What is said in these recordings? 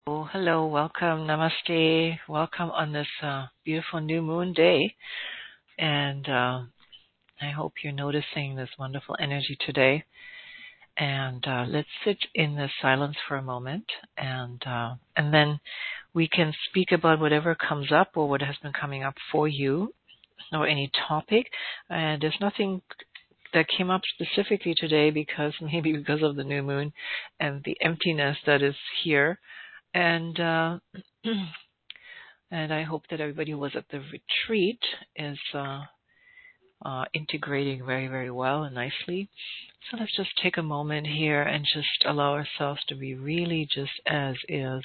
Oh, hello, welcome, namaste, welcome on this beautiful new moon day. And I hope you're noticing this wonderful energy today. And let's sit in the silence for a moment, and then we can speak about whatever comes up or what has been coming up for you, or any topic. There's nothing that came up specifically today because of the new moon and the emptiness that is here. And and I hope that everybody who was at the retreat is integrating very, very well and nicely. So let's just take a moment here and just allow ourselves to be really just as is.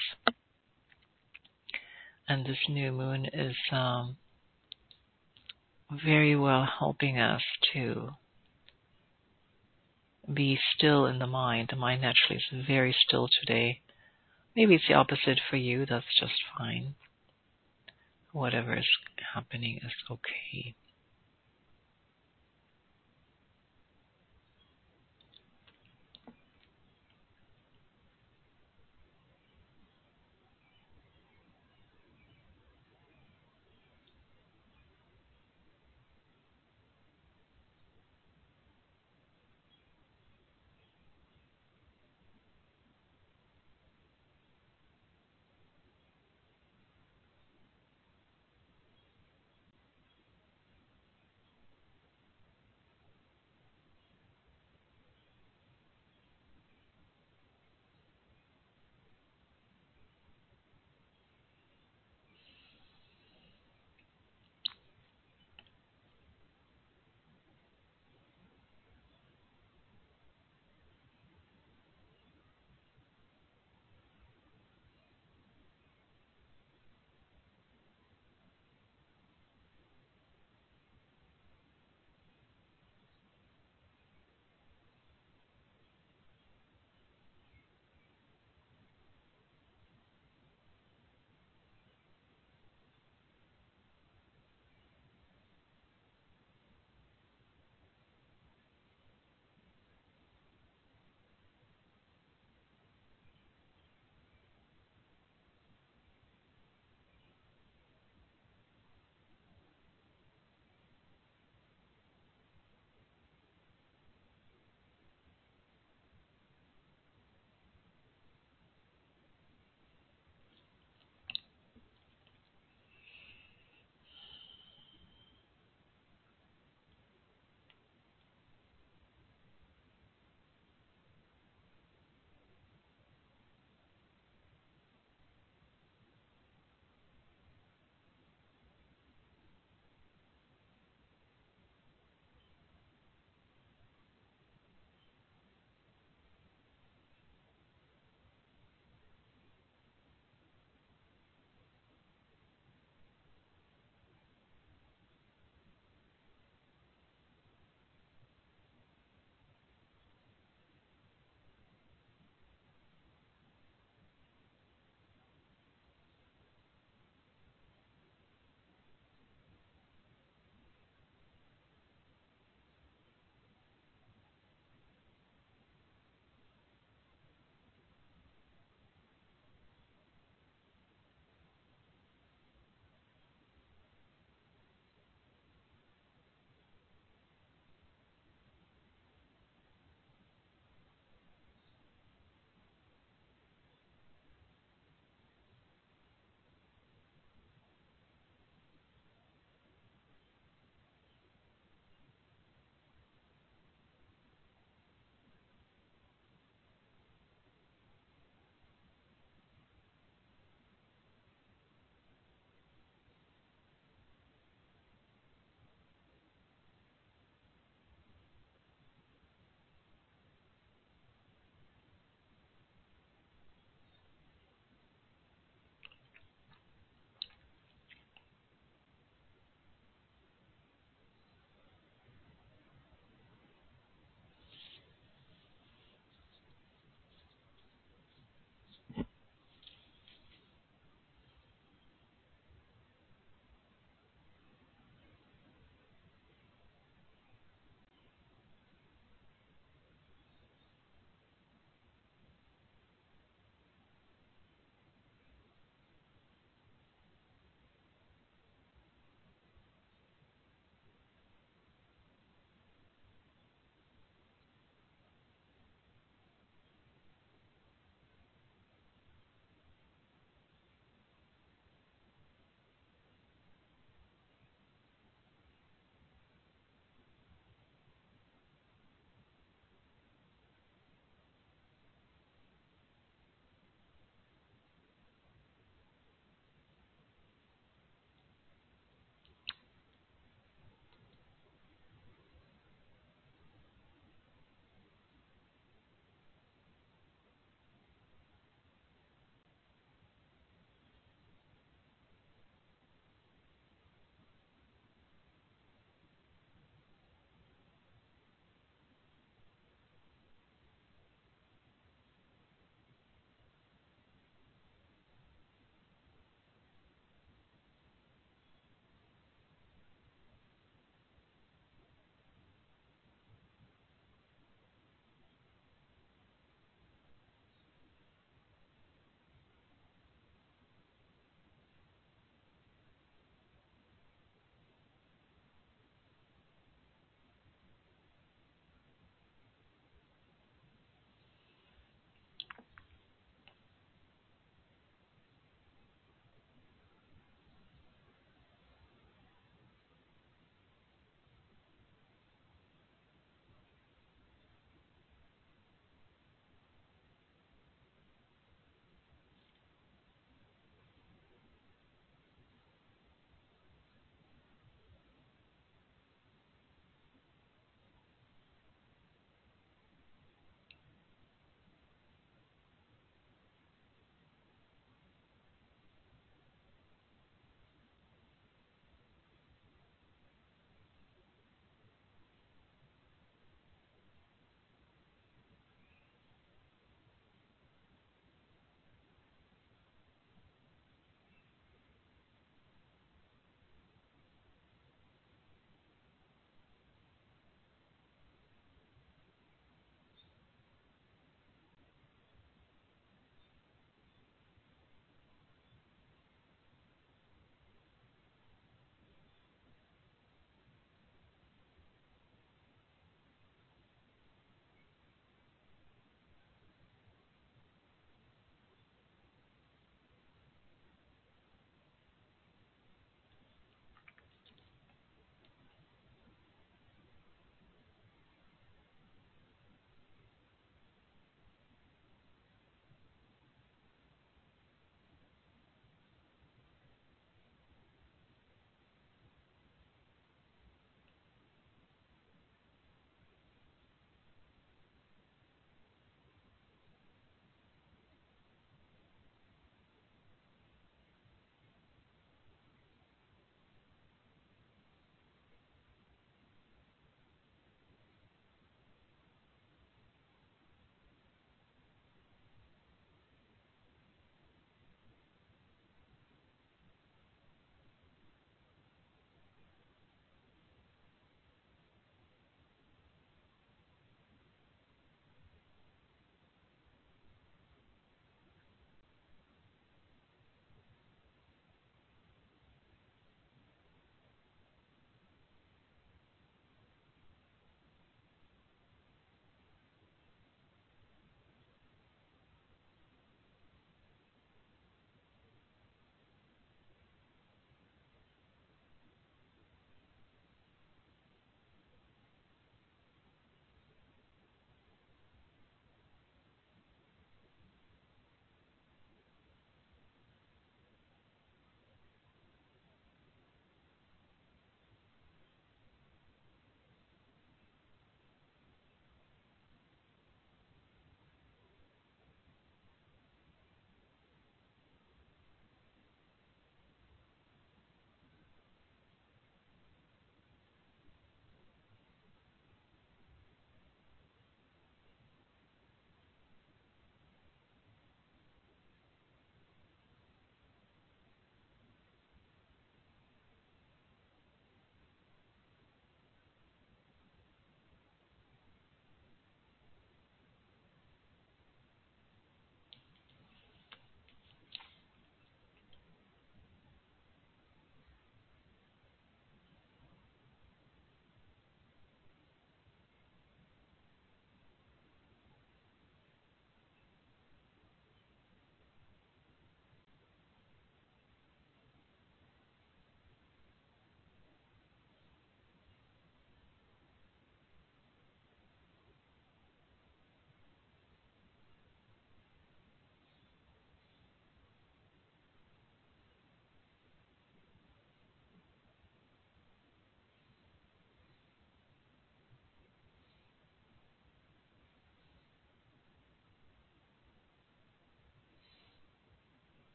And this new moon is very well helping us to be still in the mind. The mind naturally is very still today. Maybe it's the opposite for you. That's just fine. Whatever is happening is okay.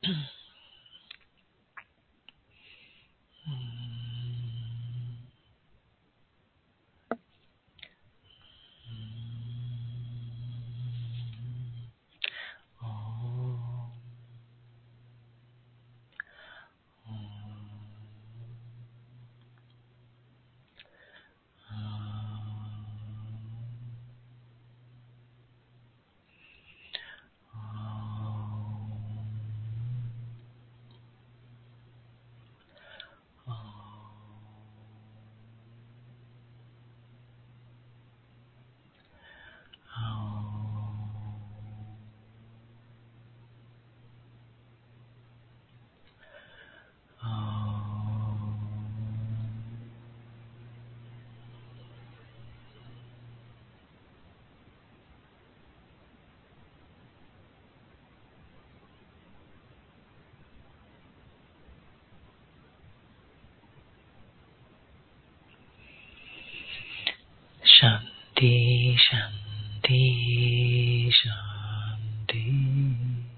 Shanti, Shanti, Shanti.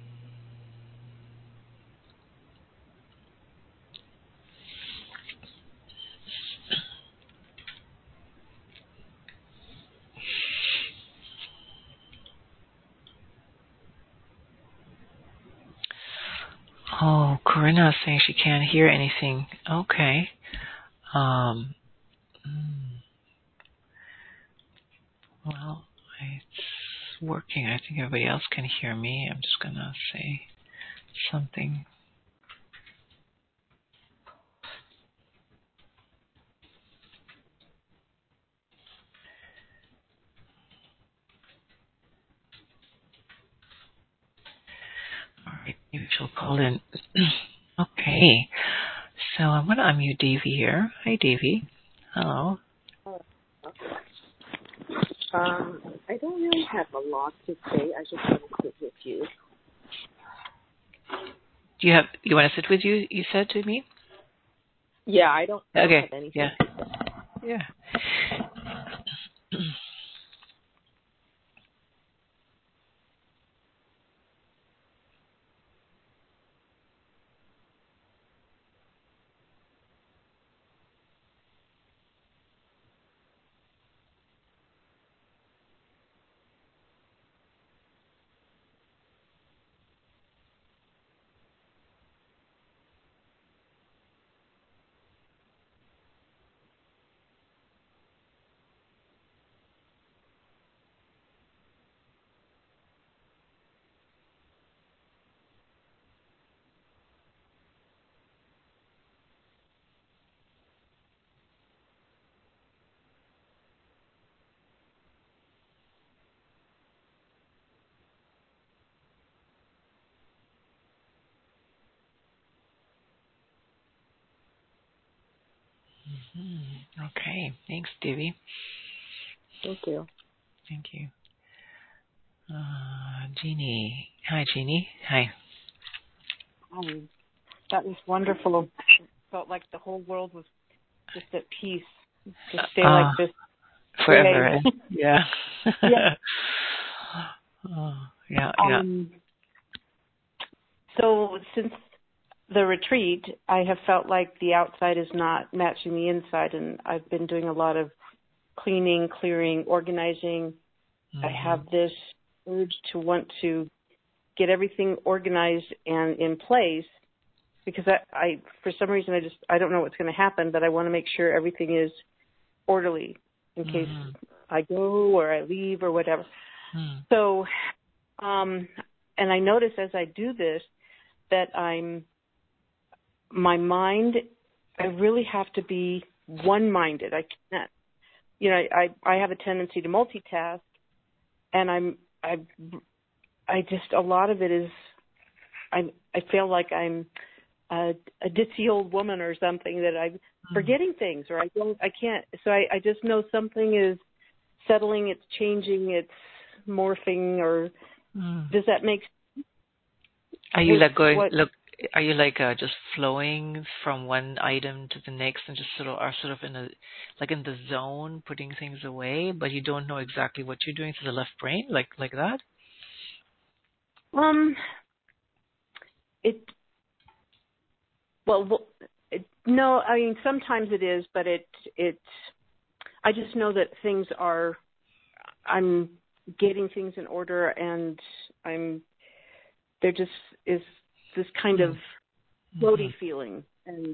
Oh, Corinna is saying she can't hear anything. Okay. Um, well, it's working. I think everybody else can hear me. I'm just going to say something. All right, maybe she'll call in. Okay. So I'm going to unmute Davy here. Hi, Davy. Hello. I don't really have a lot to say. I just want to sit with you. Do you want to sit with you? You said to me. Yeah, I don't have anything. Yeah. Yeah. Okay. Thanks, Davy. Thank you. Thank you. Jeannie. Hi, Jeannie. Hi. That was wonderful. Felt like the whole world was just at peace to stay like this forever. Yeah. Yeah. Yeah. So since the retreat, I have felt like the outside is not matching the inside, and I've been doing a lot of cleaning, clearing, organizing. Mm-hmm. I have this urge to want to get everything organized and in place because I for some reason I don't know what's going to happen, but I want to make sure everything is orderly in case I go or I leave or whatever. So, and I notice as I do this that my mind, I really have to be one-minded. I can't, I have a tendency to multitask, and I just, a lot of it is, I feel like I'm a ditzy old woman or something, that I'm forgetting things, or I can't. So I just know something is settling, it's changing, it's morphing, or does that make sense? Are you are you just flowing from one item to the next and just sort of in the zone, putting things away, but you don't know exactly what you're doing to the left brain, like that? no, I mean sometimes it is, but I just know that I'm getting things in order, and there just is this kind of floaty feeling. And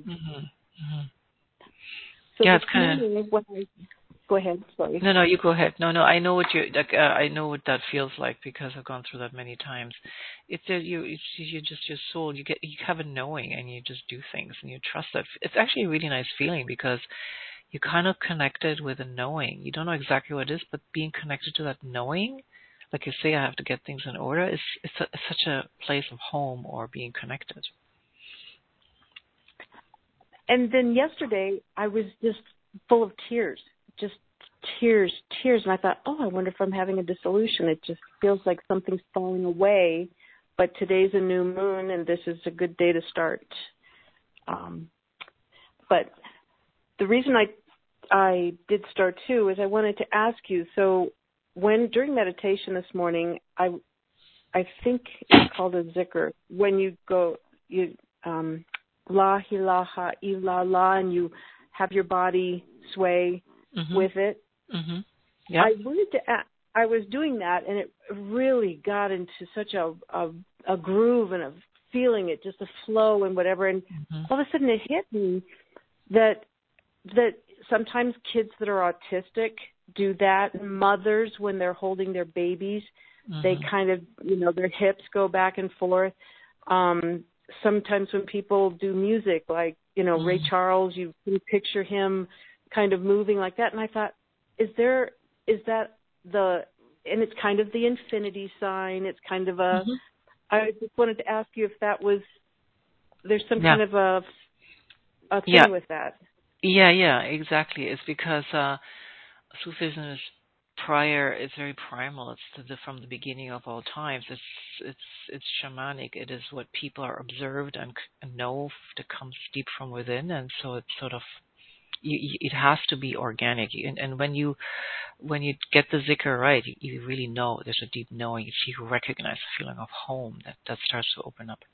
so yeah, this it's kind of. morning, go ahead, sorry. No, you go ahead. No, I know what you like. I know what that feels like because I've gone through that many times. It's that you just your soul. You have a knowing, and you just do things, and you trust that. It's actually a really nice feeling because you kind of connected with a knowing. You don't know exactly what it is, but being connected to that knowing, like you say, I have to get things in order. It's such a place of home or being connected. And then yesterday, I was just full of tears. Just tears. And I thought, I wonder if I'm having a dissolution. It just feels like something's falling away. But today's a new moon, and this is a good day to start. But the reason I did start too is I wanted to ask you. So during meditation this morning, I think it's called a zikr. When you go, La ilaha illallah, and you have your body sway with it. Mm-hmm. Yeah. I was doing that, and it really got into such a groove and a feeling, it just a flow and whatever. And all of a sudden, it hit me that sometimes kids that are autistic do that. Mothers, when they're holding their babies, they kind of, their hips go back and forth. Sometimes when people do music, like, Ray Charles, you can picture him kind of moving like that. And I thought, is that and it's kind of the infinity sign. It's kind of I just wanted to ask you if there's some kind of a thing with that. Yeah, exactly. It's because Sufism is it's very primal. It's from the beginning of all times. It's shamanic. It is what people are observed and know that comes deep from within, and so it's sort of it has to be organic. And when you get the zikr right, you really know there's a deep knowing. You recognize the feeling of home that starts to open up.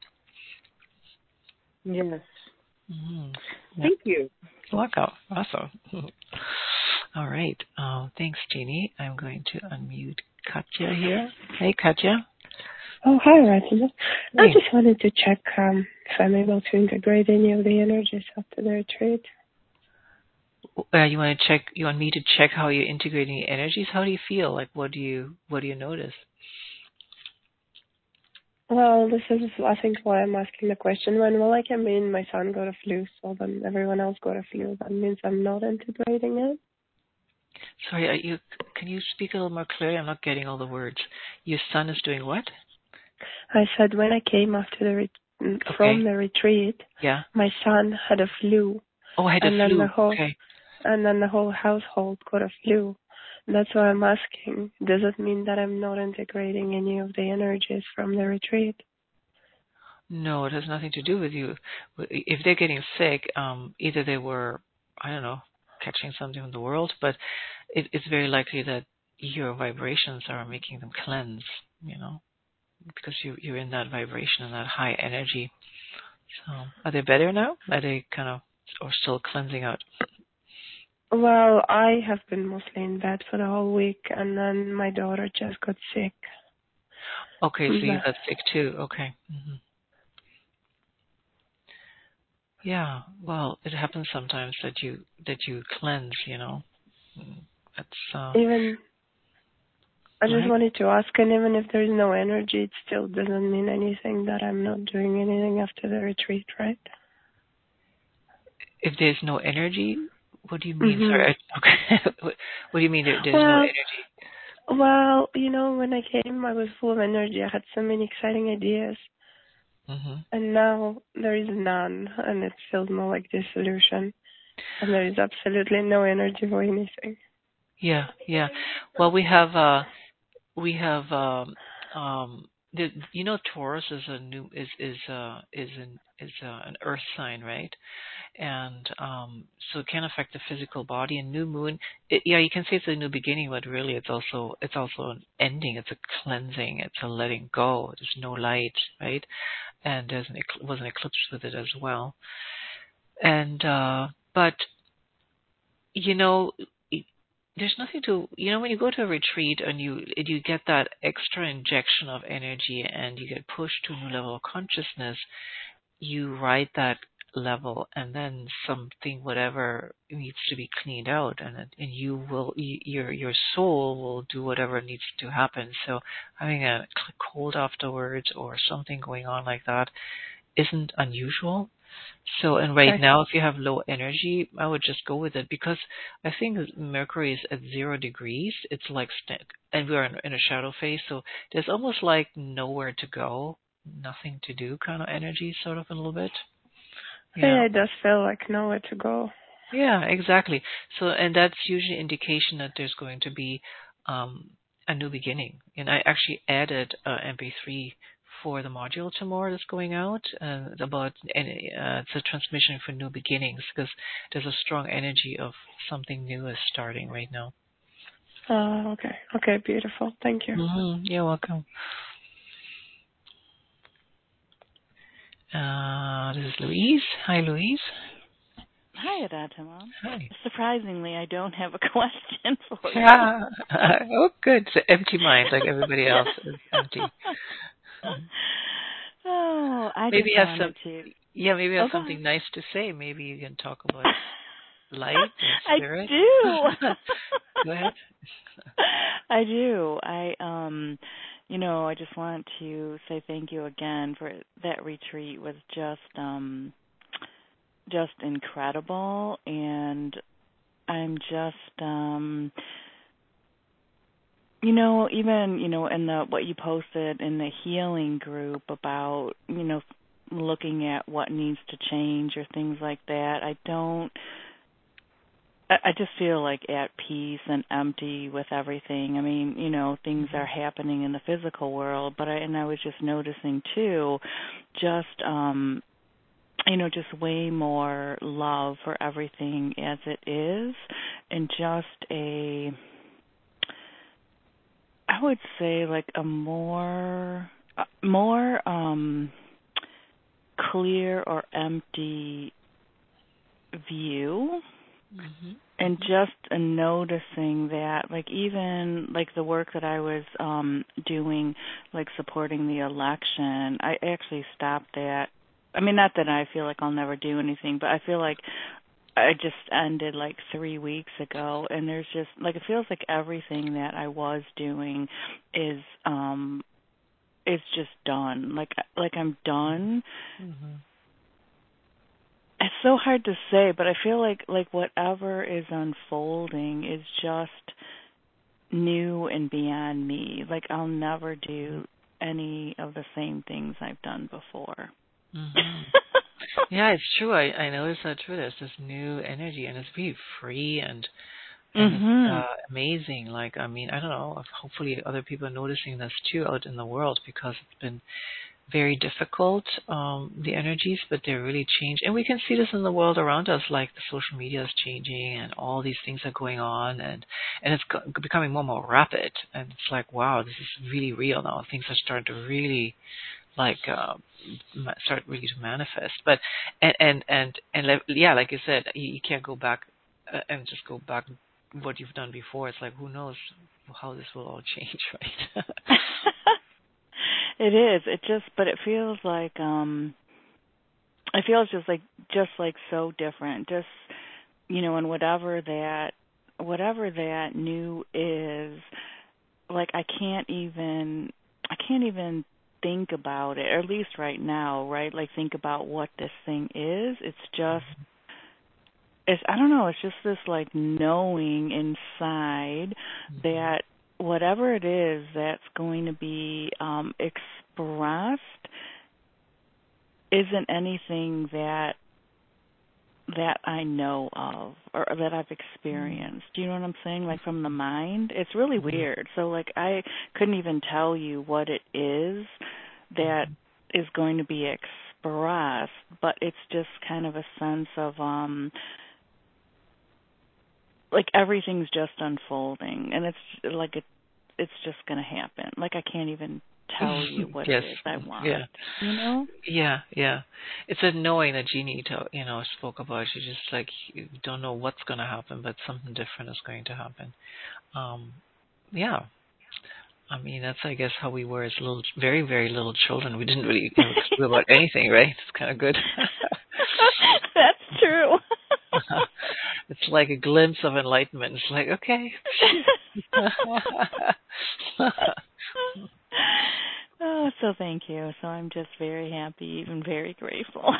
Yes. Mm-hmm. Yep. Thank you. You're welcome. Awesome. All right. Thanks, Jeannie. I'm going to unmute Katya here. Hey, Katya. Oh, hi, Rachel. I just wanted to check if I'm able to integrate any of the energies after the retreat. You want me to check how you're integrating the energies? How do you feel? Like, what do you notice? Well, this is, I think, why I'm asking the question. When I came in, my son got a flu, so then everyone else got a flu. That means I'm not integrating it. Sorry, can you speak a little more clearly? I'm not getting all the words. Your son is doing what? I said when I came after from the retreat, my son had a flu. Oh, had a flu. And then the whole household got a flu. That's why I'm asking, does it mean that I'm not integrating any of the energies from the retreat? No, it has nothing to do with you. If they're getting sick, either they were, I don't know, catching something in the world, but it's very likely that your vibrations are making them cleanse, because you're in that vibration and that high energy. So are they better now? Are they kind of, or still cleansing out? Well, I have been mostly in bed for the whole week, and then my daughter just got sick. Okay, so you got sick too. Okay. Mm-hmm. Yeah, well, it happens sometimes that you cleanse, That's I just wanted to ask, and even if there's no energy, it still doesn't mean anything that I'm not doing anything after the retreat, right? If there's no energy, what do you mean? Sorry. Okay. What do you mean there's no energy? Well, when I came, I was full of energy. I had so many exciting ideas. And now there is none, and it feels more like dissolution. And there is absolutely no energy for anything. Yeah. Well, we have Taurus is an earth sign, right? And so it can affect the physical body. And new moon, you can say it's a new beginning, but really it's also an ending. It's a cleansing. It's a letting go. There's no light, right? and was an eclipse with it as well. And but there's nothing to when you go to a retreat and you get that extra injection of energy and you get pushed to a new level of consciousness, you ride that level, and then something, whatever needs to be cleaned out, and your soul will do whatever needs to happen. So having a cold afterwards or something going on like that isn't unusual. So, and right now, if you have low energy, I would just go with it, because I think Mercury is at 0 degrees. It's like, and we are in a shadow phase, so there's almost like nowhere to go, nothing to do kind of energy, sort of a little bit. Yeah, it does feel like nowhere to go. Yeah, exactly. So, and that's usually an indication that there's going to be a new beginning. And I actually added MP3 for the module tomorrow that's going out about it's a transmission for new beginnings, because there's a strong energy of something new is starting right now. Okay. Okay, beautiful. Thank you. Mm-hmm. You're welcome. This is Louise. Hi, Louise. Hi, Adtima. Hi. Surprisingly, I don't have a question for you. Oh, good. It's an empty mind, like everybody else is empty. Oh, I maybe just wanted to. Yeah, maybe you have something nice to say. Maybe you can talk about light and spirit. I do. Go ahead. I do. I just want to say thank you again for that retreat. Was just incredible, and I'm just even in what you posted in the healing group about looking at what needs to change or things like that, I just feel like at peace and empty with everything. I mean, things are happening in the physical world, but I was just noticing too, just just way more love for everything as it is, and just I would say like a more clear or empty view. Mm-hmm. And just noticing that, like even like the work that I was doing, like supporting the election, I actually stopped that. I mean, not that I feel like I'll never do anything, but I feel like I just ended like 3 weeks ago, and there's just like it feels like everything that I was doing is just done. Like I'm done. Mm-hmm. It's so hard to say, but I feel like whatever is unfolding is just new and beyond me. Like I'll never do any of the same things I've done before. Mm-hmm. Yeah, it's true. I noticed that too. There's this new energy, and it's really free and it's amazing. Like, I mean, I don't know. Hopefully, other people are noticing this too out in the world, because it's been very difficult, the energies, but they're really changed. And we can see this in the world around us, like the social media is changing and all these things are going on, and it's becoming more and more rapid. And it's like, wow, this is really real now. Things are starting to really start really to manifest. But, and yeah, like you said, you can't go back and just go back what you've done before. It's like, who knows how this will all change, right? It is. But it feels like it feels just like so different. Just and whatever that new is, like I can't even think about it, or at least right now, right? Like think about what this thing is. I don't know, it's just this like knowing inside that whatever it is that's going to be expressed isn't anything that I know of or that I've experienced. Do you know what I'm saying? Like from the mind. It's really weird. So like I couldn't even tell you what it is that is going to be expressed, but it's just kind of a sense of like everything's just unfolding, and it's like it's just going to happen. Like I can't even tell you what Yes. it is I want. Yeah. You know? Yeah. It's a knowing that Jeannie, spoke about. You just like you don't know what's going to happen, but something different is going to happen. Yeah. I mean, that's I guess how we were as little, very, very little children. We didn't really have a clue about anything, right? It's kind of good. That's true. It's like a glimpse of enlightenment. It's like, okay. Oh, so thank you. So I'm just very happy, even very grateful.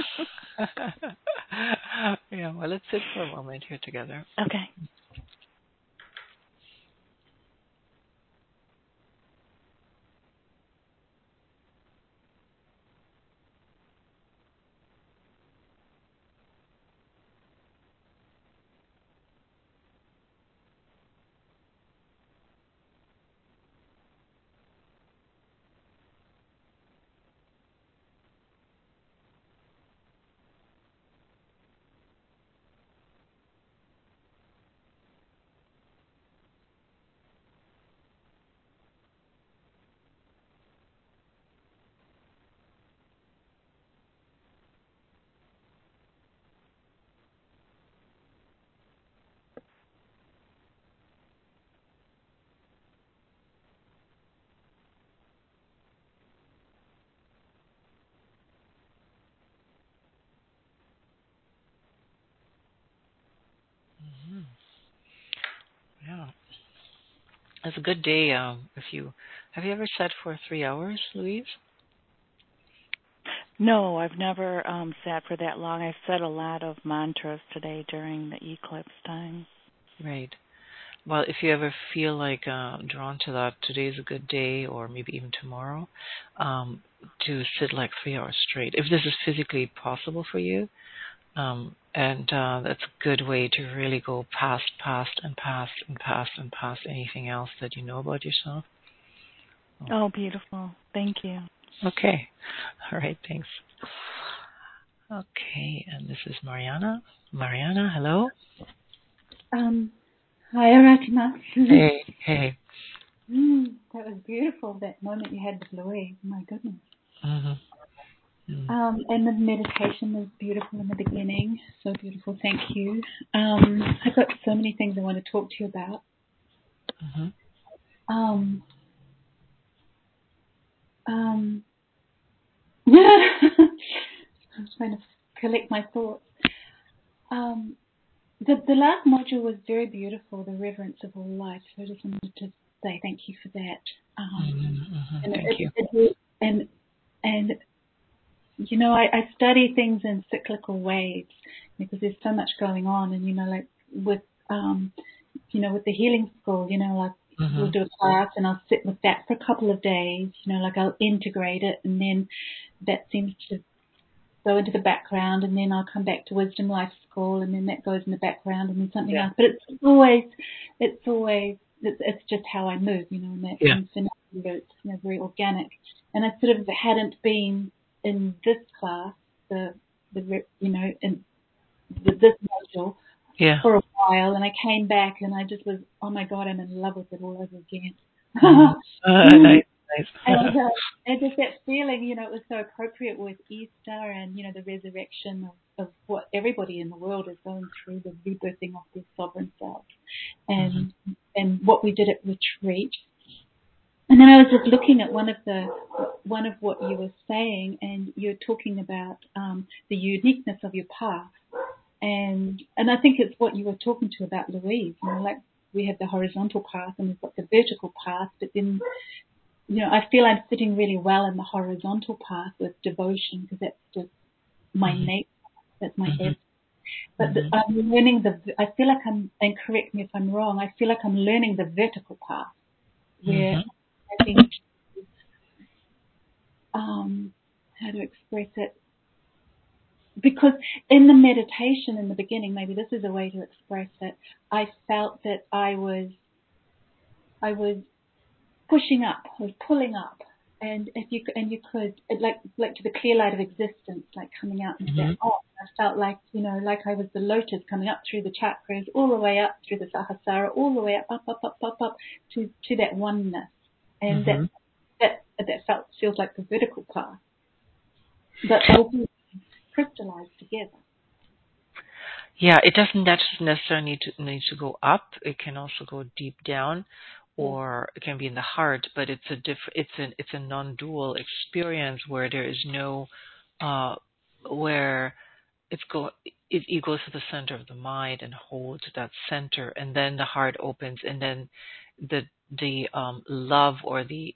Yeah, well, let's sit for a moment here together. Okay. Mm-hmm. Yeah. It's a good day. Have you ever sat for 3 hours, Louise? No, I've never sat for that long. I said a lot of mantras today during the eclipse time. Right. Well, if you ever feel like drawn to that, today's a good day, or maybe even tomorrow, to sit like 3 hours straight. If this is physically possible for you, and that's a good way to really go past anything else that you know about yourself. Oh, beautiful. Thank you. Okay. All right, thanks. Okay, and this is Mariana. Mariana, hello. Hi, Aratima. Hey. That was beautiful, that moment you had with Louise. My goodness. Mm-hmm. Mm-hmm. And the meditation was beautiful in the beginning. So beautiful. Thank you. I've got so many things I want to talk to you about. Mm-hmm. I'm trying to collect my thoughts. The last module was very beautiful, the reverence of all life. So I just wanted to say thank you for that. Thank you. And you know, I study things in cyclical waves because there's so much going on, and like with with the healing school, like we'll do a class and I'll sit with that for a couple of days, like I'll integrate it, and then that seems to go into the background, and then I'll come back to Wisdom Life School, and then that goes in the background, and then something else. But it's just how I move, and that infinity, it's very organic. And I sort of hadn't been in this class, this module for a while, and I came back and I just was, oh my God, I'm in love with it all over again. Nice. And just that feeling, it was so appropriate with Easter and, the resurrection of what everybody in the world is going through, the rebirthing of their sovereign self, and what we did at retreat. And then I was just looking at one of what you were saying, and you're talking about the uniqueness of your path, and I think it's what you were talking to about Louise. Like we have the horizontal path and we've got the vertical path, but then I feel I'm sitting really well in the horizontal path with devotion because that's just my nature, that's my essence. But I'm learning I feel like and correct me if I'm wrong, I feel like I'm learning the vertical path where I think, how to express it, because in the meditation in the beginning, maybe this is a way to express it, I felt that I was pushing up, I was pulling up, and you could like to the clear light of existence, like coming out into that. I felt like like I was the lotus coming up through the chakras, all the way up through the Sahasrara, all the way up to that oneness, and that feels like the vertical path, but all crystallize together. Yeah, it doesn't necessarily need to go up. It can also go deep down, or it can be in the heart. But it's a non-dual experience where there is no where it goes to the center of the mind and holds that center, and then the heart opens, and then the love or the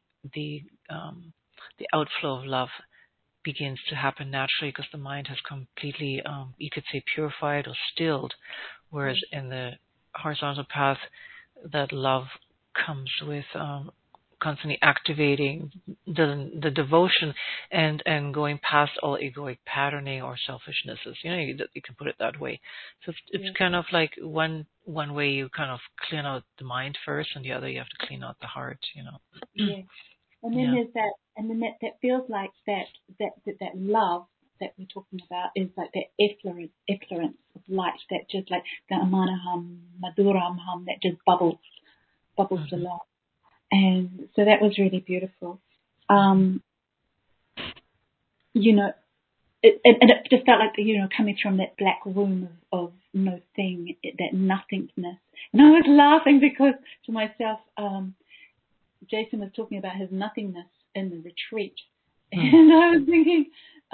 outflow of love begins to happen naturally because the mind has completely, you could say, purified or stilled, whereas in the horizontal path, that love comes with constantly activating the devotion and going past all egoic patterning or selfishnesses. You can put it that way. So it's kind of like one way you kind of clean out the mind first, and the other you have to clean out the heart. Yeah. And then there's that, and then that feels like that love that we're talking about is like that effluence of light that just like the amanaham, maduramham, that just bubbles the love. And so that was really beautiful. It just felt like, coming from that black room of no thing, that nothingness. And I was laughing because to myself, Jason was talking about his nothingness in the retreat, and I was thinking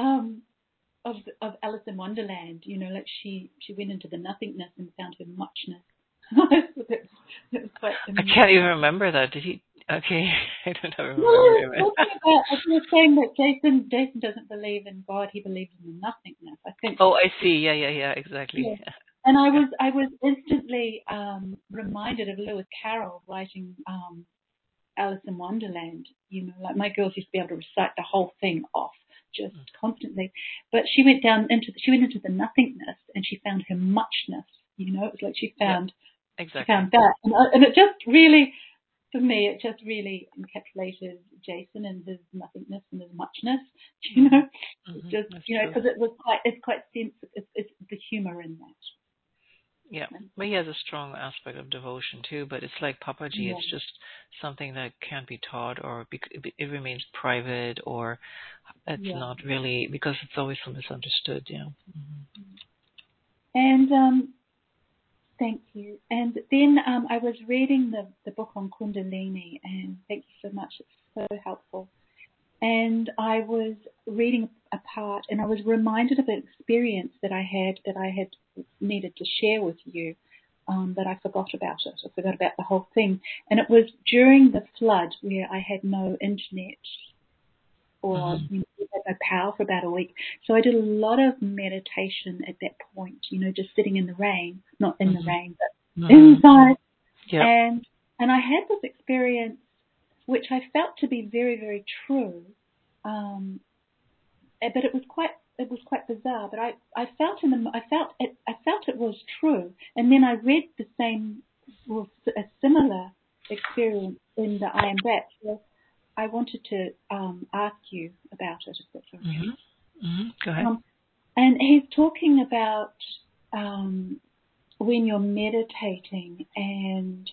of Alice in Wonderland. Like she went into the nothingness and found her muchness. It was quite amazing. I can't even remember that. Did he? Okay, I don't remember. I was saying that Jason doesn't believe in God; he believes in the nothingness. I think. Oh, I see. Yeah, exactly. Yeah. And I was instantly reminded of Lewis Carroll writing Alice in Wonderland. Like my girls used to be able to recite the whole thing off just constantly, but she went into the nothingness and she found her muchness. It was like she found that, and it just really, for me, it just really encapsulated Jason and his nothingness and his muchness. Just because it's quite sensitive. It's the humor in that. Yeah, but he has a strong aspect of devotion too. But it's like Papaji, it's just something that can't be taught, or it remains private, or it's not really, because it's always so misunderstood. Yeah. And thank you. And then I was reading the book on Kundalini, and thank you so much. It's so helpful. And I was reading a part, and I was reminded of an experience that I had needed to share with you, but I forgot about it. I forgot about the whole thing. And it was during the flood where I had no internet or had no power for about a week. So I did a lot of meditation at that point, just sitting in the rain, not in the rain, but inside. Yep. And I had this experience which I felt to be very, very true, but it was quite bizarre. But I felt it was true, and then I read a similar experience in the I Am That. So I wanted to ask you about it, if that's okay. Go ahead. And he's talking about when you're meditating and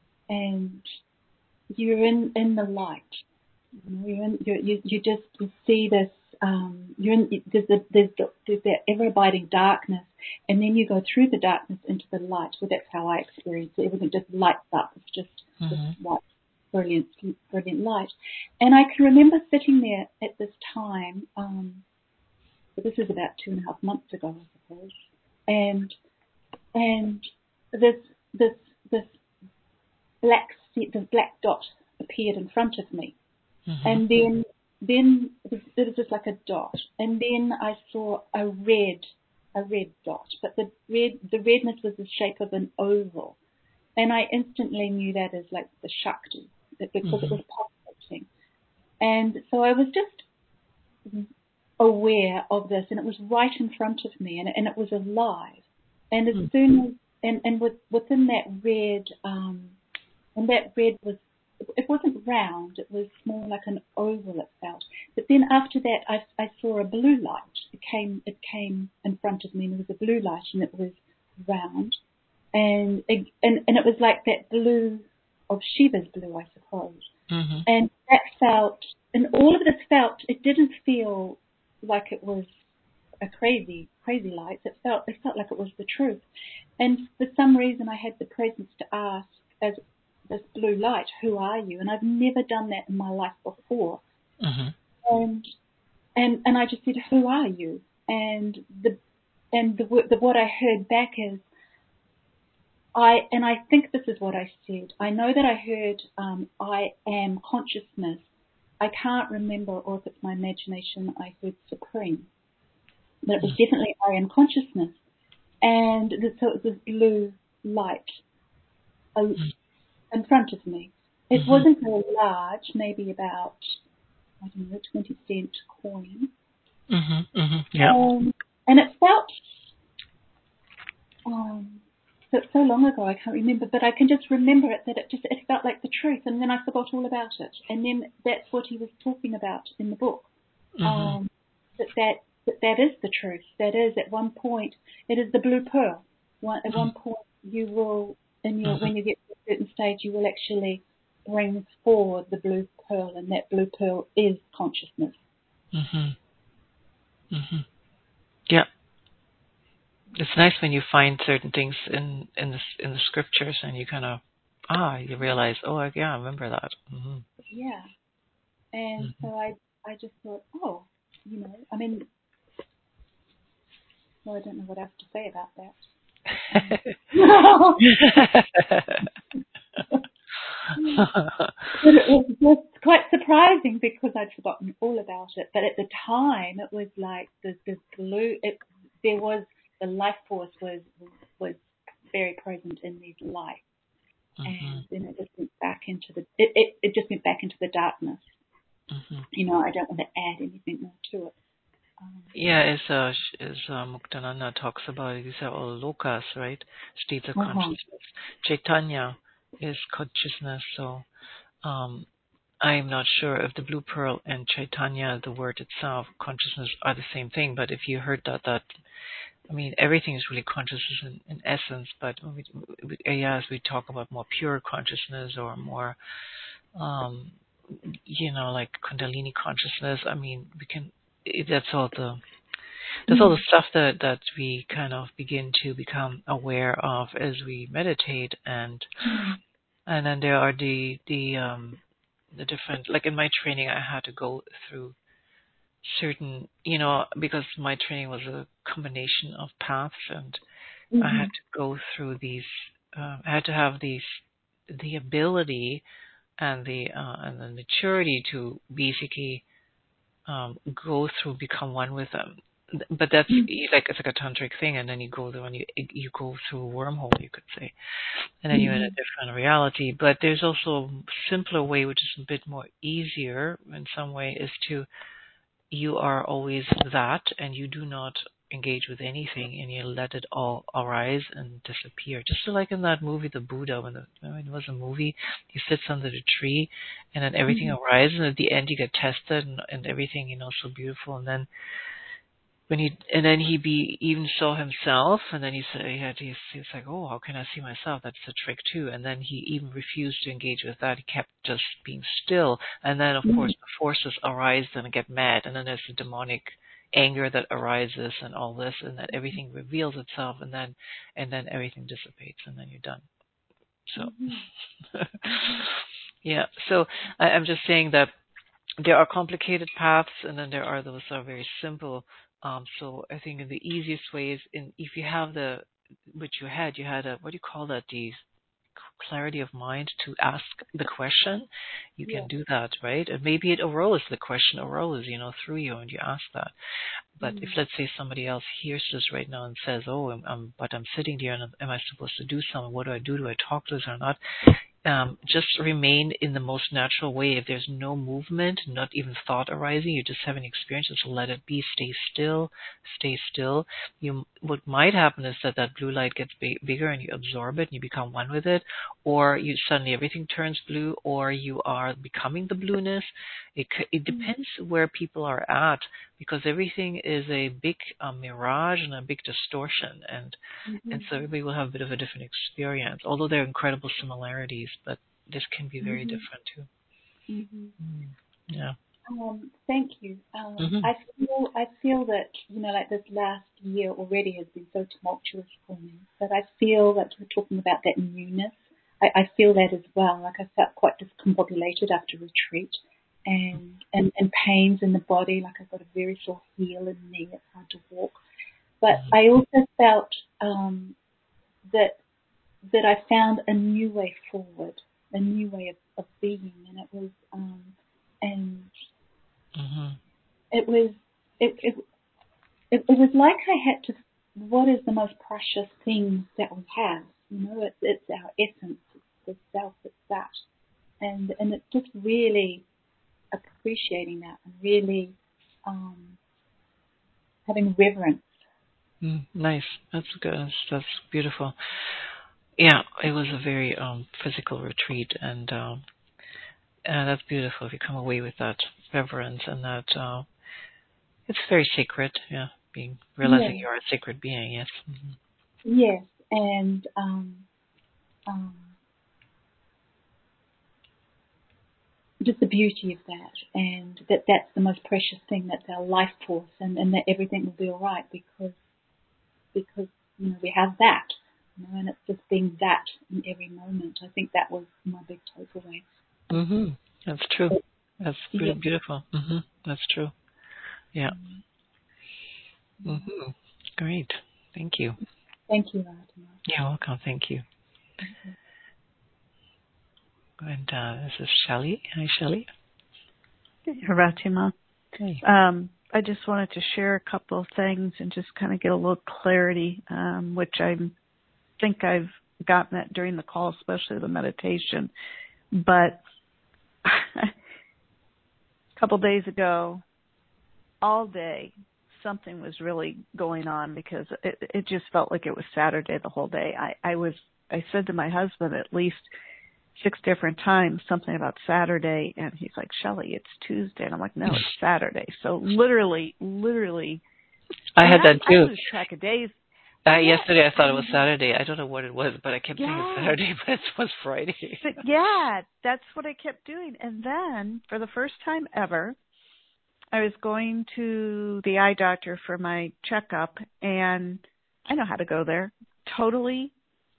you're in the light. You see this. There's that ever-abiding darkness, and then you go through the darkness into the light. Well, that's how I experience it. Everything just lights up. It's just this white, brilliant light. And I can remember sitting there at this time. But this is about 2.5 months ago, I suppose. And this black dot appeared in front of me, and then it was just like a dot, and then I saw a red dot, but the redness was the shape of an oval, and I instantly knew that as like the Shakti, because it was pulsating, and so I was just aware of this, and it was right in front of me, and it was alive, and as soon as within that red, and that red it wasn't round, it was more like an oval, it felt. But then after that, I saw a blue light. It came in front of me, and there was a blue light, and it was round, and it was like that blue of Shiva's blue, I suppose. Mm-hmm. And that felt, and all of this felt, it didn't feel like it was a crazy light. It felt like it was the truth. And for some reason I had the presence to ask, as this blue light, who are you? And I've never done that in my life before. Mm-hmm. And I just said, who are you? And what I heard back is, I think this is what I said. I know that I heard, I am consciousness. I can't remember, or if it's my imagination, I heard supreme. But it was definitely I am consciousness. And so it was this blue light in front of me. It wasn't very large, maybe about, I don't know, 20-cent coin. Mm-hmm. Mm-hmm. Yeah. And it felt, so long ago I can't remember, but I can just remember it, that it felt like the truth, and then I forgot all about it. And then that's what he was talking about in the book. Mm-hmm. That is the truth. That is, at one point, it is the blue pearl. At one point, you will, when you get to a certain stage, you will actually bring forward the blue pearl, and that blue pearl is consciousness. Mm-hmm. Mm-hmm. Yeah. It's nice when you find certain things in the scriptures, and you kind of you realize, I remember that. Mm-hmm. Yeah. And so I just thought, I mean, well, I don't know what I have to say about that. But it was quite surprising because I'd forgotten all about it. But at the time, it was like the blue. The life force was very present in these lights, and then it just went back into it just went back into the darkness. Mm-hmm. I don't want to add anything more to it. As Muktananda talks about it, these are all lokas, right? States of consciousness. Chaitanya is consciousness. So I'm not sure if the blue pearl and Chaitanya, the word itself, consciousness, are the same thing. But if you heard that I mean, everything is really consciousness in essence. But as we talk about more pure consciousness or more, like Kundalini consciousness, I mean, that's all the stuff that we kind of begin to become aware of as we meditate, and then there are the different, like in my training I had to go through certain, because my training was a combination of paths, and I had to go through these, I had to have the ability and the maturity to basically go through, become one with them. But that's like, it's like a tantric thing, and then you go there and you go through a wormhole, you could say, and then you're in a different reality. But there's also a simpler way, which is a bit more easier in some way, is to, you are always that, and you do not engage with anything, and you let it all arise and disappear. Just like in that movie, The Buddha, when it was a movie, he sits under the tree, and then everything arises, and at the end you get tested, and everything, so beautiful. And then he even saw himself, and then he's like, oh, how can I see myself? That's a trick too. And then he even refused to engage with that. He kept just being still. And then, of course, the forces arise and get mad. And then there's the demonic anger that arises and all this, and that everything reveals itself, and then everything dissipates, and then you're done. So, So I'm just saying that there are complicated paths, and then there are those that are very simple. So I think in the easiest ways, if you have what you had a, what do you call that? The clarity of mind to ask the question, you can do that, right? And maybe the question arose, through you, and you ask that. But if, let's say, somebody else hears this right now and says, oh, but I'm sitting there, and am I supposed to do something? What do I do? Do I talk to this or not? Just remain in the most natural way. If there's no movement, not even thought arising, you're just having experience, just let it be. Stay still. What might happen is that blue light gets bigger, and you absorb it, and you become one with it, or you suddenly everything turns blue, or you are becoming the blueness. It depends where people are at, because everything is a big mirage and a big distortion, and so everybody will have a bit of a different experience, although there are incredible similarities, but this can be very different too. Mm-hmm. Yeah. Thank you. I feel that, like this last year already has been so tumultuous for me. But I feel that we're talking about that newness. I feel that as well. Like I felt quite discombobulated after retreat, and pains in the body. Like I've got a very sore heel in the knee. It's hard to walk. But I also felt that I found a new way forward, a new way of being, and it was it was it was like I had to. What is the most precious thing that we have? It's our essence, it's the self, it's that, and it's just really appreciating that and really having reverence. Nice. That's good. That's beautiful. Yeah, it was a very physical retreat, and that's beautiful. If you come away with that reverence and that it's very sacred. Yeah, realizing you're a sacred being. Yes. Mm-hmm. Yes, and just the beauty of that, and that's the most precious thing. That's our life force, and that everything will be all right because we have that, and it's just being that in every moment. I think that was my big takeaway. Mhm. That's true. That's beautiful. Mhm. That's true. Yeah. Mhm. Great. Thank you. Thank you, Fatima. You're welcome. Thank you. And this is Shelley. Hi, Shelley. Fatima. Hey. I just wanted to share a couple of things and just kind of get a little clarity, which I think I've gotten that during the call, especially the meditation. But a couple of days ago, all day, something was really going on because it just felt like it was Saturday the whole day. I said to my husband at least 6 different times something about Saturday, and he's like, Shelley, it's Tuesday. And I'm like, no, it's Saturday. So literally, I had that too. I lose track of days. Yesterday I thought it was Saturday. I don't know what it was, but I kept saying it's Saturday, but it was Friday. But that's what I kept doing. And then for the first time ever, I was going to the eye doctor for my checkup, and I know how to go there. Totally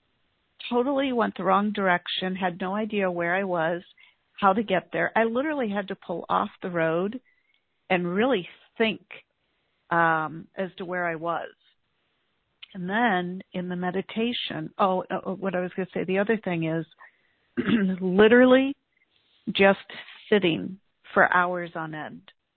went the wrong direction, had no idea where I was, how to get there. I literally had to pull off the road and really think as to where I was. And then in the meditation, what I was going to say, the other thing is literally just sitting for hours on end.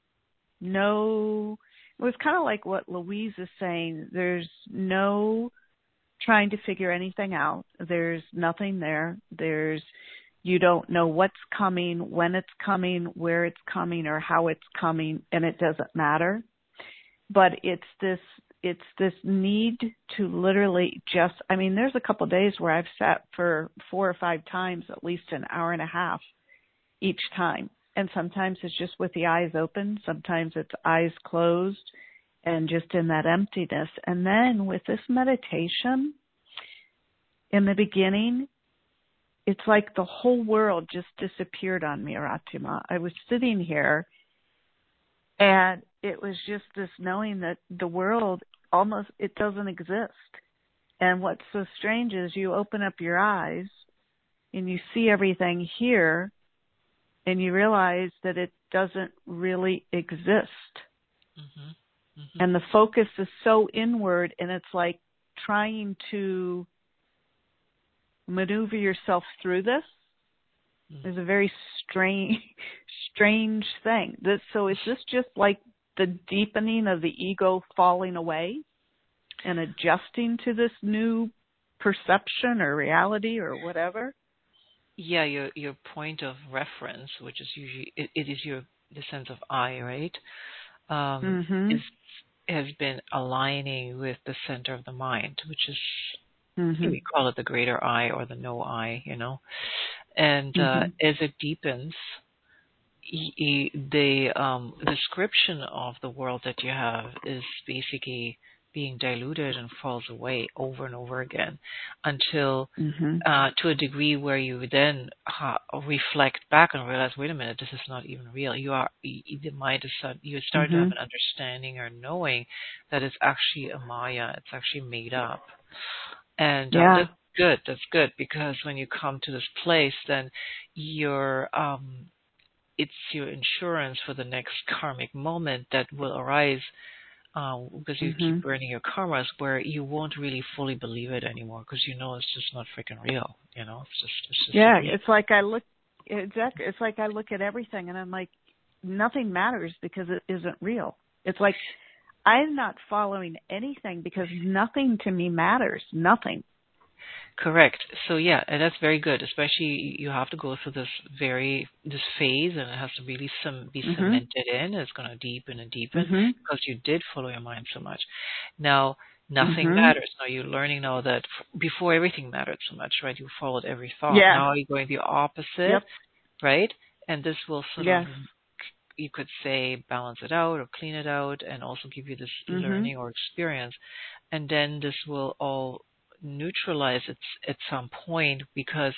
No, it was kind of like what Louise is saying. There's no trying to figure anything out. There's nothing there. You don't know what's coming, when it's coming, where it's coming, or how it's coming, and it doesn't matter. But it's this need to literally just, there's a couple of days where I've sat for 4 or 5 times, at least an hour and a half each time. And sometimes it's just with the eyes open. Sometimes it's eyes closed and just in that emptiness. And then with this meditation, in the beginning, it's like the whole world just disappeared on me, Fatima. I was sitting here, and it was just this knowing that the world it doesn't exist. And what's so strange is you open up your eyes and you see everything here, and you realize that it doesn't really exist. Mm-hmm. Mm-hmm. And the focus is so inward, and it's like trying to maneuver yourself through this. Is a very strange thing. So is this just like the deepening of the ego falling away and adjusting to this new perception or reality or whatever? Yeah, your point of reference, which is usually it is the sense of I, right? Has been aligning with the center of the mind, which is we call it the greater I or the no I, And as it deepens, the description of the world that you have is basically being diluted and falls away over and over again until to a degree where you then reflect back and realize, wait a minute, this is not even real. The mind is you start to have an understanding or knowing that it's actually a Maya. It's actually made up. And that's good, because when you come to this place, then it's your insurance for the next karmic moment that will arise, because you keep burning your karmas, where you won't really fully believe it anymore, because it's just not freaking real. It's just real. It's like I look at everything and I'm like, nothing matters because it isn't real. It's like I'm not following anything because nothing to me matters. Nothing. Correct. So and that's very good. Especially you have to go through this phase, and it has to really be cemented in. It's going to deepen and deepen because you did follow your mind so much. Now nothing matters. Now you're learning now that before everything mattered so much, right? You followed every thought. Yeah. Now you're going the opposite, right? And this will sort of, you could say, balance it out or clean it out, and also give you this learning or experience. And then this will all neutralize at some point, because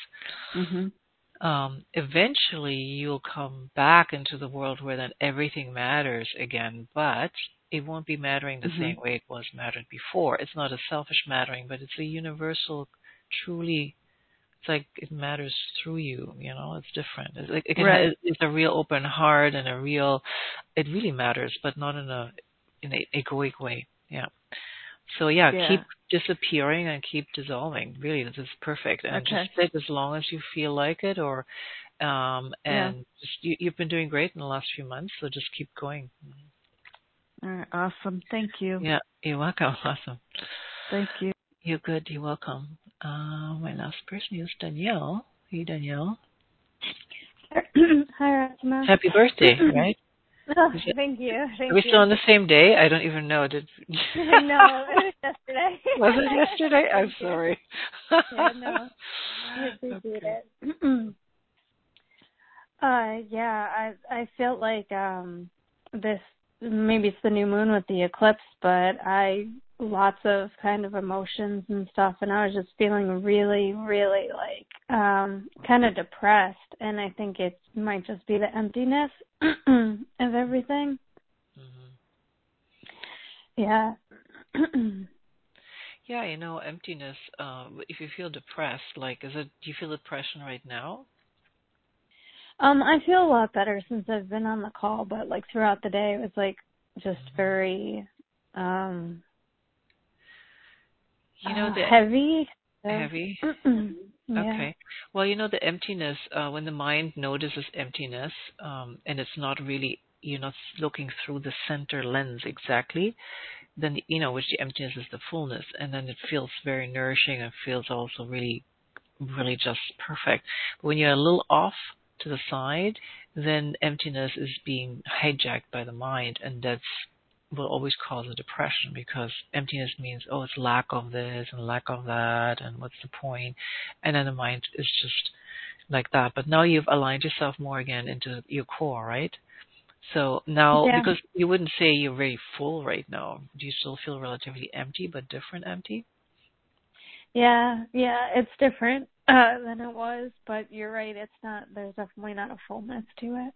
eventually you'll come back into the world where then everything matters again, but it won't be mattering the same way it was mattered before. It's not a selfish mattering, but it's a universal, truly, it's like it matters through you, it's different. It's like it's a real open heart and it really matters, but not in an egoic way. Yeah. So keep disappearing and keep dissolving. Really, this is perfect. And just sit as long as you feel like it, or just you've been doing great in the last few months, so just keep going. All right, awesome. Thank you. Yeah, you're welcome. Awesome. Thank you. You're good. You're welcome. My last person is Danielle. Hey, Danielle. Hi, Rasima. Happy birthday, right? Oh, thank you. Are we still on the same day? I don't even know. No, it was yesterday. Was it yesterday? I'm sorry. No. I appreciate it. I felt like this, maybe it's the new moon with the eclipse, but lots of kind of emotions and stuff, and I was just feeling really, really like kind of depressed, and I think it might just be the emptiness of everything. Yeah. Emptiness, if you feel depressed, do you feel depression right now? I feel a lot better since I've been on the call, but like throughout the day it was like just very heavy. Heavy? Yeah. Okay. Well, the emptiness, when the mind notices emptiness, and it's not really, you're not looking through the center lens exactly, then, which the emptiness is the fullness, and then it feels very nourishing and feels also really, really just perfect. But when you're a little off to the side, then emptiness is being hijacked by the mind, and that's will always cause a depression, because emptiness means, it's lack of this and lack of that, and what's the point? And then the mind is just like that. But now you've aligned yourself more again into your core, right? So now, because you wouldn't say you're very full right now, do you still feel relatively empty, but different empty? Yeah, it's different than it was, but you're right, there's definitely not a fullness to it.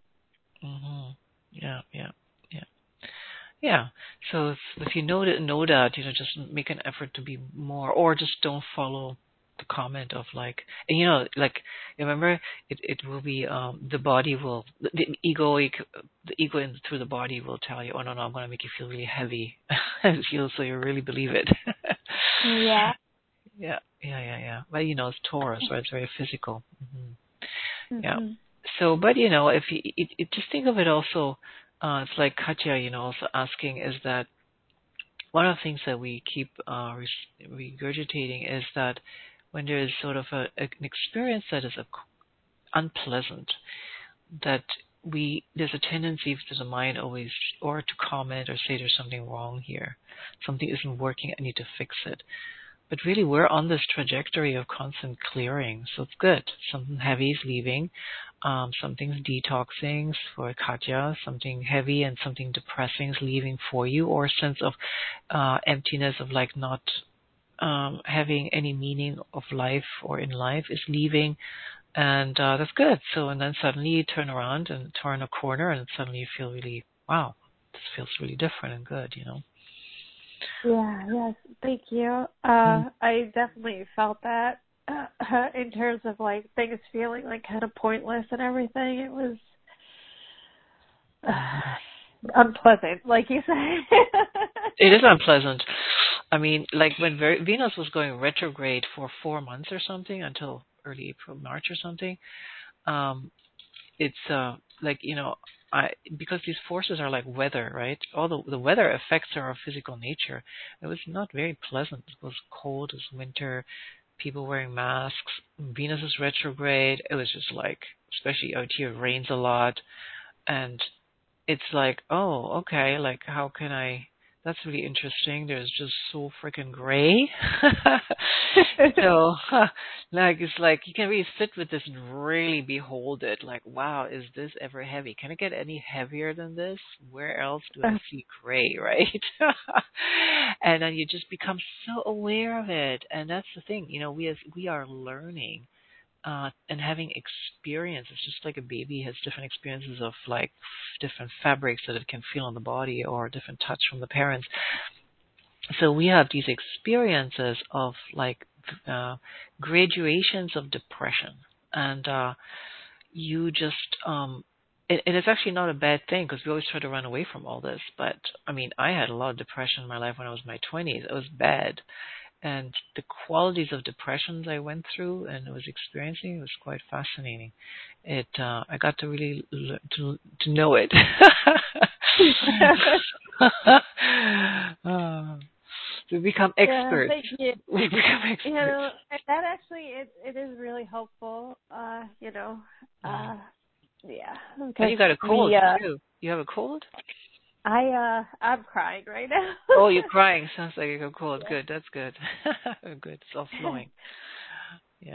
Yeah. So if you know that, just make an effort to be more, or just don't follow the comment of remember, it will be the body will, the ego through the body will tell you, oh no, I'm going to make you feel really heavy, and feel so you really believe it. Yeah. Yeah. But it's Taurus, right? It's very physical. Yeah. So, but if you just think of it also. It's like Katya, also asking, is that one of the things that we keep regurgitating is that when there is sort of an experience that is unpleasant, that there's a tendency to the mind always, or to comment or say there's something wrong here, something isn't working, I need to fix it. But really, we're on this trajectory of constant clearing, so it's good. Something heavy is leaving. something's detoxing for Katya, something heavy and something depressing is leaving for you, or a sense of emptiness of like not having any meaning of life or in life is leaving, and that's good. So, and then suddenly you turn around and turn a corner, and suddenly you feel really, wow, this feels really different and good, you know. Yeah, yes, thank you. I definitely felt that in terms of like things feeling like kind of pointless and everything. It was unpleasant, like you said. It is unpleasant. I mean, like when Venus was going retrograde for 4 months or something until early April, March or something, it's like, you know, because these forces are like weather, right? All the weather effects are our physical nature. It was not very pleasant. It was cold. It was winter. People wearing masks. Venus is retrograde. It was just like, especially out here, it rains a lot, and it's like, oh, okay, like how can I? That's really interesting. There's just so freaking gray. So, like, it's like you can really sit with this and really behold it. Like, wow, is this ever heavy? Can it get any heavier than this? Where else do I see gray, right? And then you just become so aware of it. And that's the thing, you know, we are learning. And having experiences, just like a baby has different experiences of like different fabrics that it can feel on the body or different touch from the parents. So we have these experiences of like graduations of depression, and you just and it's actually not a bad thing because we always try to run away from all this. But I mean, I had a lot of depression in my life when I was in my 20s. It was bad. And the qualities of depressions I went through and was experiencing was quite fascinating. I got to really to know it. We become experts. Yeah, thank you. We become experts. You know, that actually it is really helpful. You know, yeah. And you got a cold too. You have a cold? I'm crying right now. Oh, you're crying. Sounds like you got a cold. Good. That's good. Good. It's all flowing. Yeah.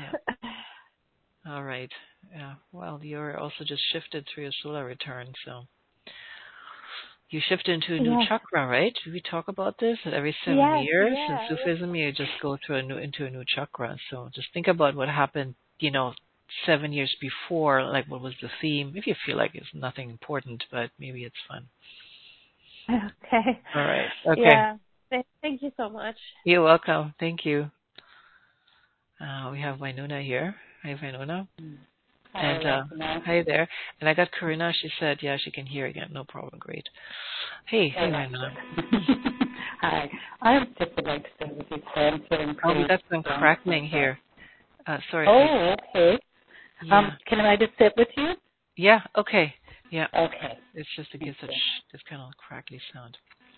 All right. Yeah. Well, you're also just shifted through your solar return, so you shift into a new chakra, right? Did we talk about this? That every 7 years in Sufism, you just go into a new chakra. So just think about what happened, you know, 7 years before. Like, what was the theme? If you feel like it's nothing important, but maybe it's fun. Okay. All right. Okay. Yeah. Thank you so much. You're welcome. Thank you. We have Vainuna here. Hi, Vainuna. And hi there. And I got Karina. She said, yeah, she can hear again. No problem. Great. Hey, Vainuna. Hi. I just would like to say with you, I'm feeling pretty. We got some crackling here. Sorry. Oh, okay. Yeah. Can I just sit with you? Yeah. Okay. Yeah. Okay. It's just to get such this kind of crackly sound.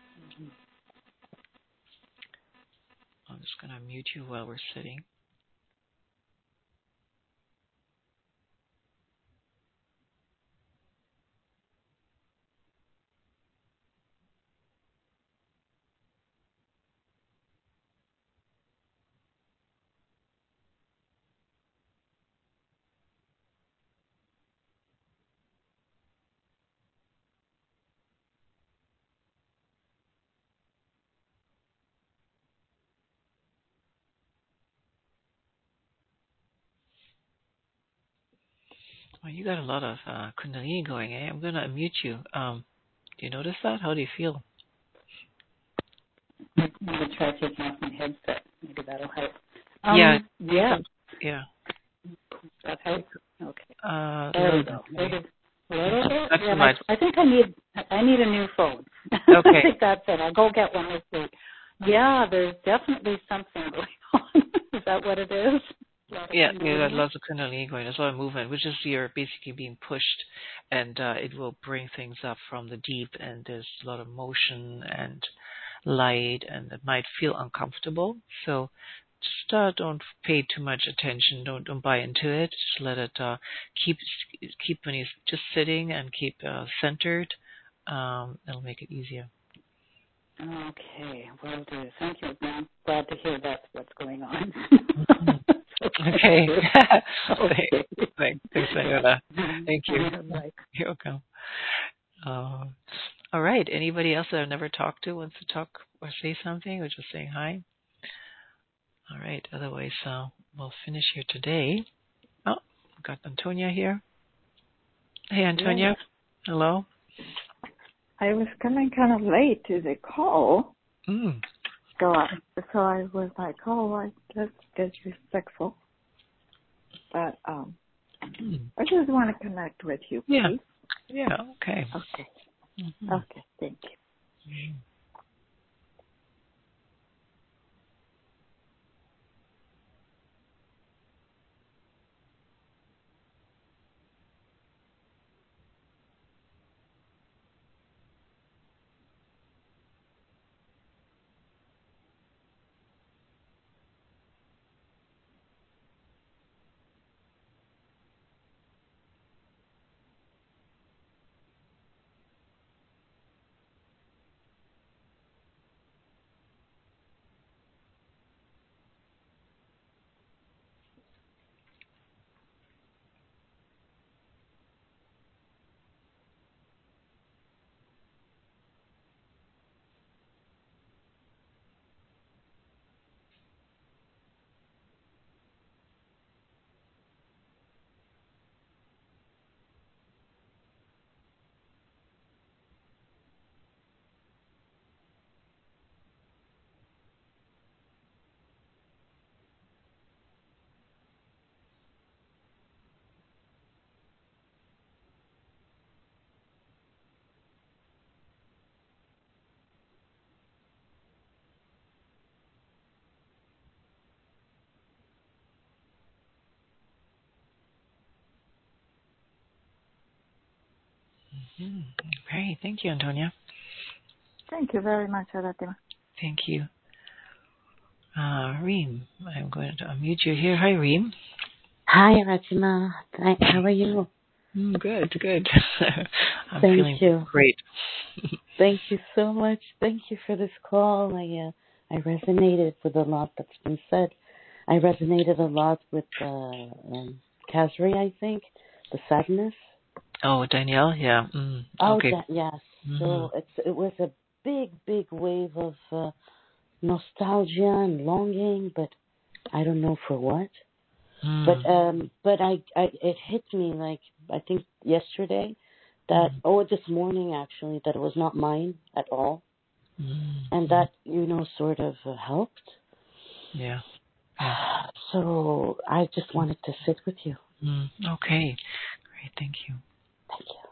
I'm just going to mute you while we're sitting. Well, you got a lot of Kundalini going, eh? I'm going to unmute you. Do you notice that? How do you feel? I'm going to try taking off my headset. Maybe that'll help. Yeah. Yeah. That helps? Okay. There we go. Not too much. I think I need a new phone. Okay. I think that's it. I'll go get one this week. Yeah, there's definitely something going on. Is that what it is? Yeah, you got lots of Kundalini going. There's a lot of movement, which is you're basically being pushed, and it will bring things up from the deep, and there's a lot of motion and light, and it might feel uncomfortable. So just don't pay too much attention. Don't buy into it. Just let it keep when you're just sitting and keep centered. It'll make it easier. Okay, will do. Thank you. I'm glad to hear that's what's going on. Okay. Okay. Thanks, Ayona. Thank you. Bye. You're welcome. All right. Anybody else that I've never talked to wants to talk or say something or just saying hi? All right. Otherwise, we'll finish here today. Oh, we've got Antonia here. Hey, Antonia. Yes. Hello. I was coming kind of late to the call. So I was like, let's get respectful. But I just want to connect with you, please. Yeah, okay. Okay. Okay, thank you. Okay, thank you, Antonia. Thank you very much, Aratima. Thank you. Reem, I'm going to unmute you here. Hi, Reem. Hi, Aratima. How are you? Good. I'm Thank feeling you. Great. Thank you so much. Thank you for this call. I resonated with a lot that's been said. I resonated a lot with Kasri, I think, the sadness. Oh, Danielle, yeah. Okay. Yes. So it was a big wave of nostalgia and longing, but I don't know for what. But it hit me like I think yesterday this morning actually that it was not mine at all, and that sort of helped. Yeah. So I just wanted to sit with you. Okay. Great. Thank you. Thank you.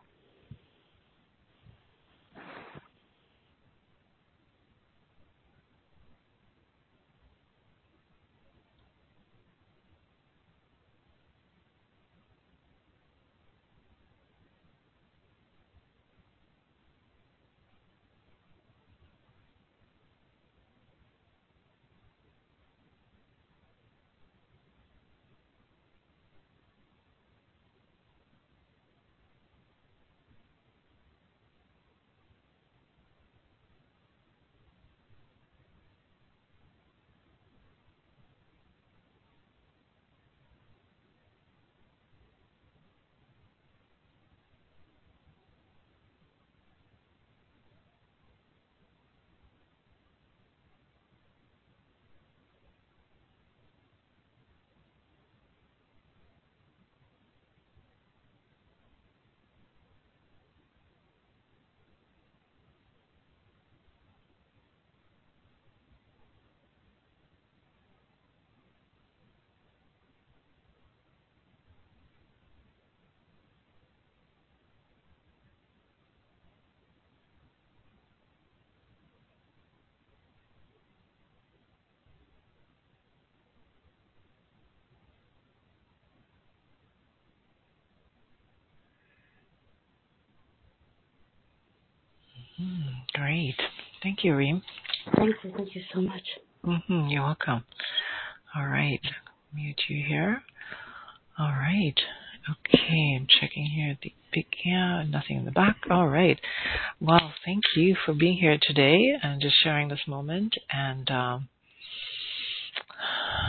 Great. Thank you, Reem. Thank you so much. You're welcome. All right. Mute you here. All right. Okay, I'm checking here at the big, nothing in the back. All right. Well, thank you for being here today and just sharing this moment. And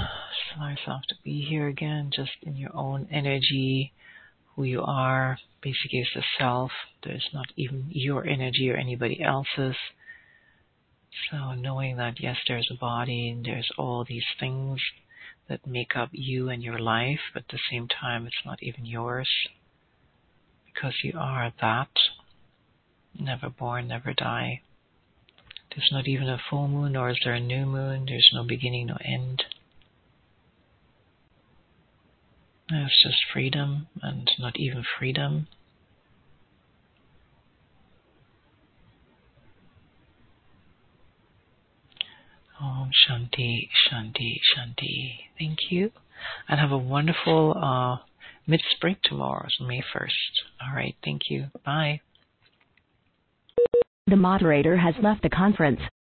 allow yourself to be here again, just in your own energy, who you are. Basically, it's the self. There's not even your energy or anybody else's. So knowing that, yes, there's a body and there's all these things that make up you and your life, but at the same time, it's not even yours, because you are that. Never born, never die. There's not even a full moon, nor is there a new moon. There's no beginning, no end. It's just freedom, and not even freedom. Om Shanti, Shanti, Shanti. Thank you. And have a wonderful mid-spring tomorrow, May 1st. All right, thank you. Bye. The moderator has left the conference.